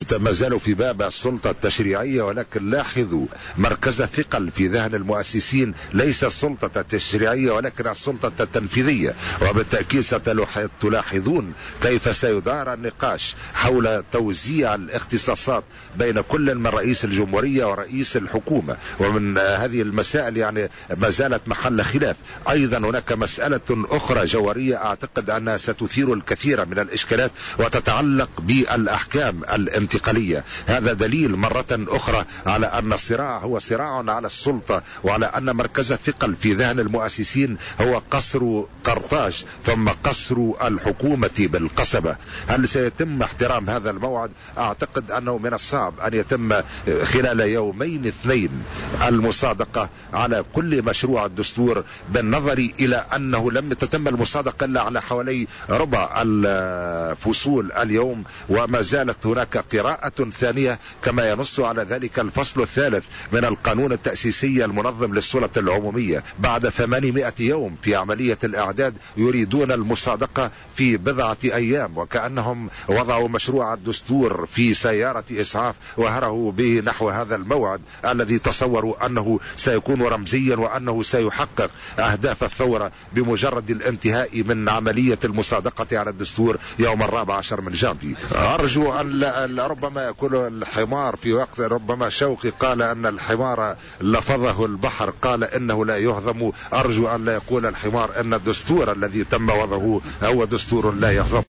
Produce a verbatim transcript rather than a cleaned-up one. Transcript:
ما زالوا في باب السلطة التشريعية، ولكن لاحظوا مركز ثقل في ذهن المؤسسين ليس السلطة التشريعية ولكن السلطة التنفيذية. وبالتأكيد ستلاحظون كيف سيدار النقاش حول توزيع الاختصاصات بين كل من رئيس الجمهورية ورئيس الحكومة، ومن هذه المسائل يعني ما زالت محل خلاف. أيضا هناك مسألة أخرى جوهرية أعتقد أنها ستثير الكثير من الإشكالات وتتعلق بالأحكام الانتقالية. هذا دليل مرة أخرى على أن الصراع هو صراع على السلطة، وعلى أن مركز الثقل في ذهن المؤسسين هو قصر قرطاج ثم قصر الحكومة بالقصبة. هل سيتم احترام هذا الموعد؟ أعتقد أنه من الصعب أن يتم خلال يومين اثنين المصادقة على كل مشروع الدستور، بالنظر إلى أنه لم تتم المصادقة إلا على حوالي ربع الفصول اليوم، وما زالت هناك قراءة ثانية كما ينص على ذلك الفصل الثالث من القانون التأسيسي المنظم للسلطة العمومية. بعد ثمانمائة يوم في عملية الإعداد يريدون المصادقة في بضعة أيام، وكأنهم وضعوا مشروع الدستور في سيارة إسعاف وهرهوا به نحو هذا الموعد الذي تصوروا أنه سيكون رمزيا وأنه سيحقق أهداف الثورة بمجرد الانتهاء من عملية المصادقة على الدستور يوم الرابع عشر من جانفي. أرجو أن ربما يكون الحمار في وقت، ربما شوقي قال أن الحمار لفظه البحر، قال إنه لا يهضم. أرجو أن لا يقول الحمار أن الدستور الذي تم وضعه هو دستور لا يهضم.